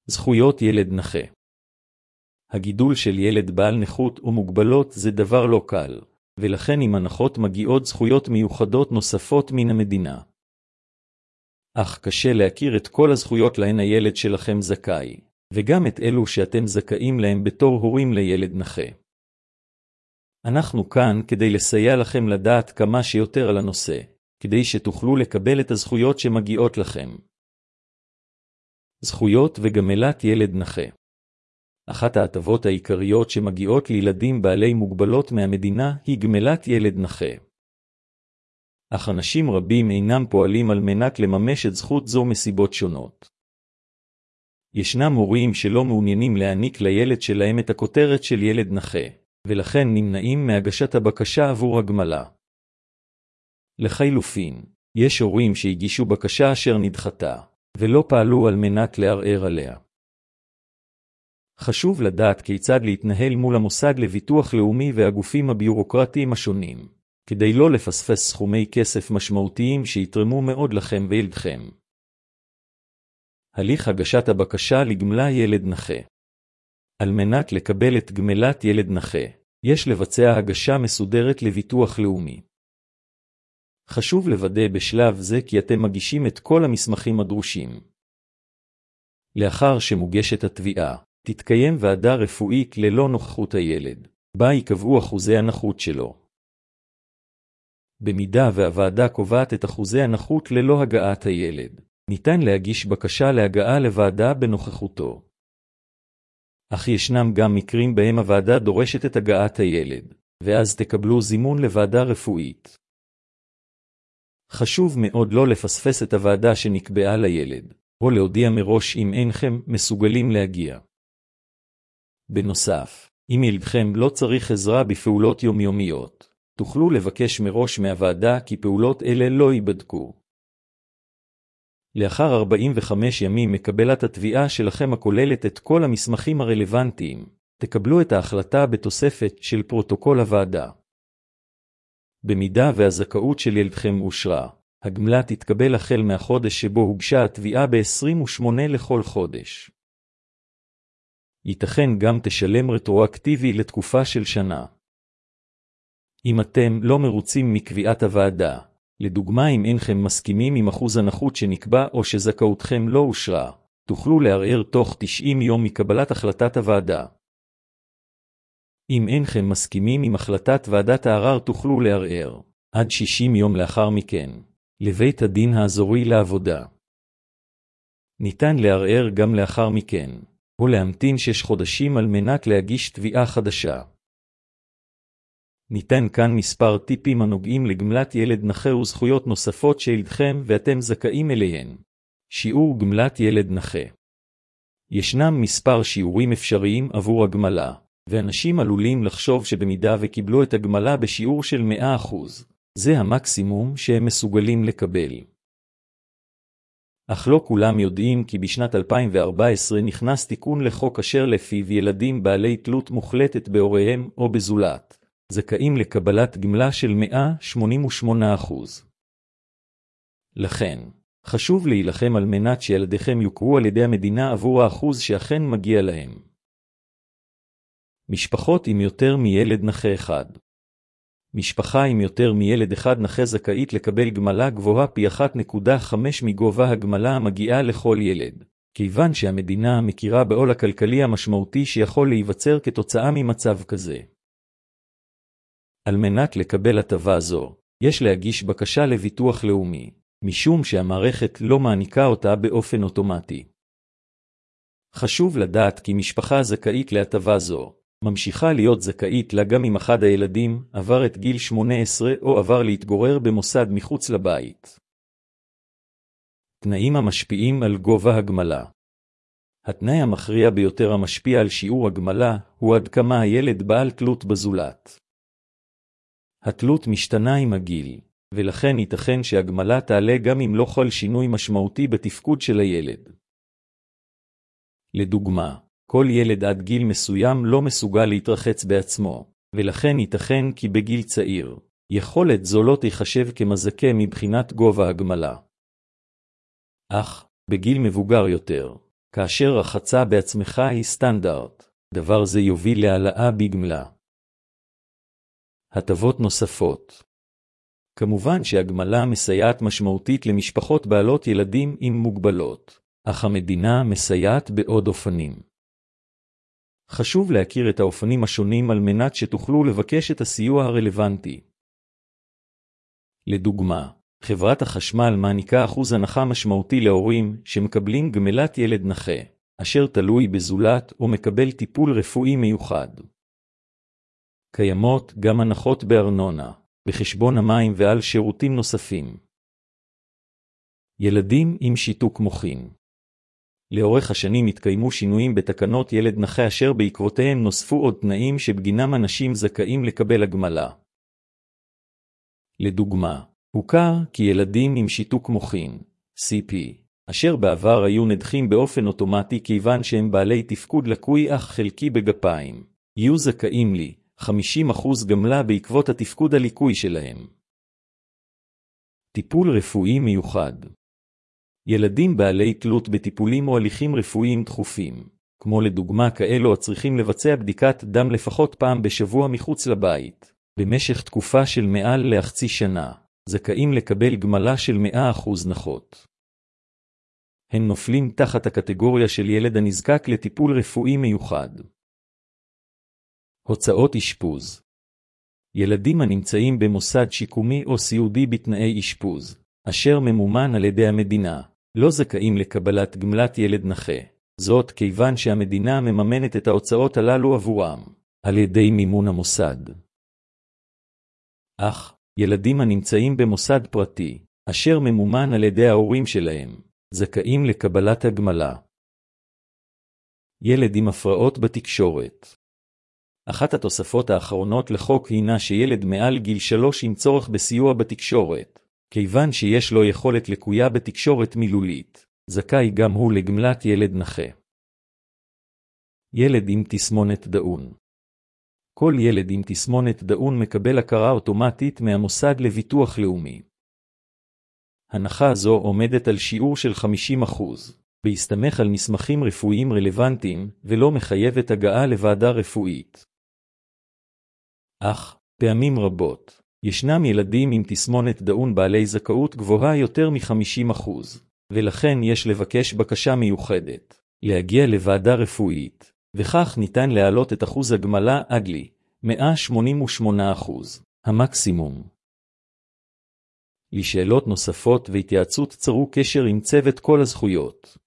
זכויות ילד נכה. הגידול של ילד בעל נכות ומוגבלות זה דבר לא קל, ולכן עם הנחות מגיעות זכויות מיוחדות נוספות מן המדינה. אך קשה להכיר את כל הזכויות להן הילד שלכם זכאי, וגם את אלו שאתם זכאים להם בתור הורים לילד נכה. אנחנו כאן כדי לסייע לכם לדעת כמה שיותר על הנושא, כדי שתוכלו לקבל את הזכויות שמגיעות לכם. זכויות וגמלת ילד נכה. אחת ההטבות העיקריות שמגיעות לילדים בעלי מוגבלות מהמדינה היא גמלת ילד נכה. אך אנשים רבים אינם פועלים על מנת לממש את זכות זו מסיבות שונות. ישנם הורים שלא מעוניינים להעניק לילד שלהם את הכותרת של ילד נכה, ולכן נמנעים מהגשת הבקשה עבור הגמלה. לחילופין, יש הורים שהגישו בקשה אשר נדחתה, ולא פעלו על מנת לערער עליה. חשוב לדעת כיצד להתנהל מול המוסד לביטוח לאומי והגופים הביורוקרטיים השונים, כדי לא לפספס סכומי כסף משמעותיים שיתרמו מאוד לכם וילדכם. הליך הגשת הבקשה לגמלה ילד נכה. על מנת לקבל את גמלת ילד נכה, יש לבצע הגשה מסודרת לביטוח לאומי. חשוב לוודא בשלב זה כי אתם מגישים את כל המסמכים הדרושים. לאחר שמוגשת התביעה, תתקיים ועדה רפואית ללא נוכחות הילד, בה יקבעו אחוזי הנכות שלו. במידה והוועדה קובעת את אחוזי הנכות ללא הגעת הילד, ניתן להגיש בקשה להגעה לוועדה בנוכחותו. אך ישנם גם מקרים בהם הוועדה דורשת את הגעת הילד, ואז תקבלו זימון לוועדה רפואית. חשוב מאוד לא לפספס את הוועדה שנקבעה לילד, או להודיע מראש אם אינכם מסוגלים להגיע. בנוסף, אם ילדכם לא צריך עזרה בפעולות יומיומיות, תוכלו לבקש מראש מהוועדה כי פעולות אלה לא ייבדקו. לאחר 45 ימים מקבלת התביעה שלכם הכוללת את כל המסמכים הרלוונטיים, תקבלו את ההחלטה בתוספת של פרוטוקול הוועדה. במידה והזכאות של ילדכם אושרה, הגמלה תתקבל החל מהחודש שבו הוגשה התביעה ב-28 לכל חודש. ייתכן גם תשלם רטרואקטיבי לתקופה של שנה. אם אתם לא מרוצים מקביעת הוועדה, לדוגמה אם אינכם מסכימים עם אחוז הנכות שנקבע או שזכאותכם לא אושרה, תוכלו לערער תוך 90 יום מקבלת החלטת הוועדה. אם אינכם מסכימים עם החלטת ועדת הערר תוכלו לערער, עד 60 יום לאחר מכן, לבית הדין האזורי לעבודה. ניתן לערער גם לאחר מכן, או להמתין 6 חודשים על מנת להגיש תביעה חדשה. ניתן כאן מספר טיפים הנוגעים לגמלת ילד נכה וזכויות נוספות שילדכם ואתם זכאים אליהן. שיעור גמלת ילד נכה. ישנם מספר שיעורים אפשריים עבור הגמלה, ואנשים עלולים לחשוב שבמידה וקיבלו את הגמלה בשיעור של 100%, זה המקסימום שהם מסוגלים לקבל. אך לא כולם יודעים כי בשנת 2014 נכנס תיקון לחוק אשר לפיו ילדים בעלי תלות מוחלטת בהוריהם או בזולת, זכאים לקבלת גמלה של 188%. לכן, חשוב להילחם על מנת שילדיכם יוכרו על ידי המדינה עבור האחוז שאכן מגיע להם. משפחות עם יותר מילד נכה אחד. משפחה עם יותר מילד אחד נכה זכאית לקבל גמלה גבוהה פי 1.5 מגובה הגמלה המגיעה לכל ילד, כיוון שהמדינה מכירה בעול הכלכלי המשמעותי שיכול להיווצר כתוצאה ממצב כזה. על מנת לקבל הטבה זו, יש להגיש בקשה לביטוח לאומי, משום שהמערכת לא מעניקה אותה באופן אוטומטי. חשוב לדעת כי משפחה זכאית להטבה זו, ממשיכה להיות זכאית לה גם אם אחד הילדים עבר את גיל 18 או עבר להתגורר במוסד מחוץ לבית. תנאים המשפיעים על גובה הגמלה. התנאי המכריע ביותר המשפיע על שיעור הגמלה הוא עד כמה הילד בעל תלות בזולת. התלות משתנה עם הגיל, ולכן ייתכן שהגמלה תעלה גם אם לא חל שינוי משמעותי בתפקוד של הילד. לדוגמה, כל ילד עד גיל מסוים לא מסוגל להתרחץ בעצמו, ולכן ייתכן כי בגיל צעיר, יכולת זו לא תיחשב כמזכה מבחינת גובה הגמלה. אך, בגיל מבוגר יותר, כאשר רחצה בעצמך היא סטנדרט, דבר זה יוביל להעלאה בגמלה. הטבות נוספות. כמובן שהגמלה מסייעת משמעותית למשפחות בעלות ילדים עם מוגבלות, אך המדינה מסייעת בעוד אופנים. חשוב להכיר את האופנים השונים על מנת שתוכלו לבקש את הסיוע הרלוונטי. לדוגמה, חברת החשמל מעניקה אחוז הנחה משמעותי להורים שמקבלים גמלת ילד נכה, אשר תלוי בזולת או מקבל טיפול רפואי מיוחד. קיימות גם הנחות בארנונה, בחשבון המים ועל שירותים נוספים. ילדים עם שיתוק מוחין. לאורך השנים התקיימו שינויים בתקנות ילד נכה אשר בעקבותיהם נוספו עוד תנאים שבגינם אנשים זכאים לקבל הגמלה. לדוגמה, הוכר כי ילדים עם שיתוק מוחין, CP, אשר בעבר היו נדחים באופן אוטומטי כיוון שהם בעלי תפקוד לקוי אך חלקי בגפיים, יהיו זכאים לי 50% גמלה בעקבות התפקוד הליקוי שלהם. טיפול רפואי מיוחד. ילדים בעלי תלות בטיפולים או הליכים רפואיים דחופים, כמו לדוגמה כאלו הצריכים לבצע בדיקת דם לפחות פעם בשבוע מחוץ לבית, במשך תקופה של מעל לחצי שנה, זכאים לקבל גמלה של 100% נכות. הם נופלים תחת הקטגוריה של ילד הנזקק לטיפול רפואי מיוחד. הוצאות אשפוז. ילדים הנמצאים במוסד שיקומי או סיעודי בתנאי אשפוז, אשר ממומן על ידי המדינה, לא זכאים לקבלת גמלת ילד נכה. זאת כיוון שהמדינה מממנת את ההוצאות הללו עבורם, על ידי מימון המוסד. אך, ילדים הנמצאים במוסד פרטי, אשר ממומן על ידי ההורים שלהם, זכאים לקבלת הגמלה. ילד עם הפרעות בתקשורת. אחת התוספות האחרונות לחוק הינה שילד מעל גיל 3 עם צורך בסיוע בתקשורת, כיוון שיש לו יכולת לקויה בתקשורת מילולית, זכאי גם הוא לגמלת ילד נכה. ילד עם תסמונת דאון. כל ילד עם תסמונת דאון מקבל הכרה אוטומטית מהמוסד לביטוח לאומי. הנחה זו עומדת על שיעור של 50%, בהסתמך על מסמכים רפואיים רלוונטיים, ולא מחייבת הגעה לוועדה רפואית. אך, פעמים רבות, ישנם ילדים עם תסמונת דאון בעלי זכאות גבוהה יותר מ-50%, ולכן יש לבקש בקשה מיוחדת, להגיע לוועדה רפואית, וכך ניתן להעלות את אחוז הגמלה עד ל-188%, המקסימום. לשאלות נוספות והתייעצות צרו קשר עם צוות כל הזכויות.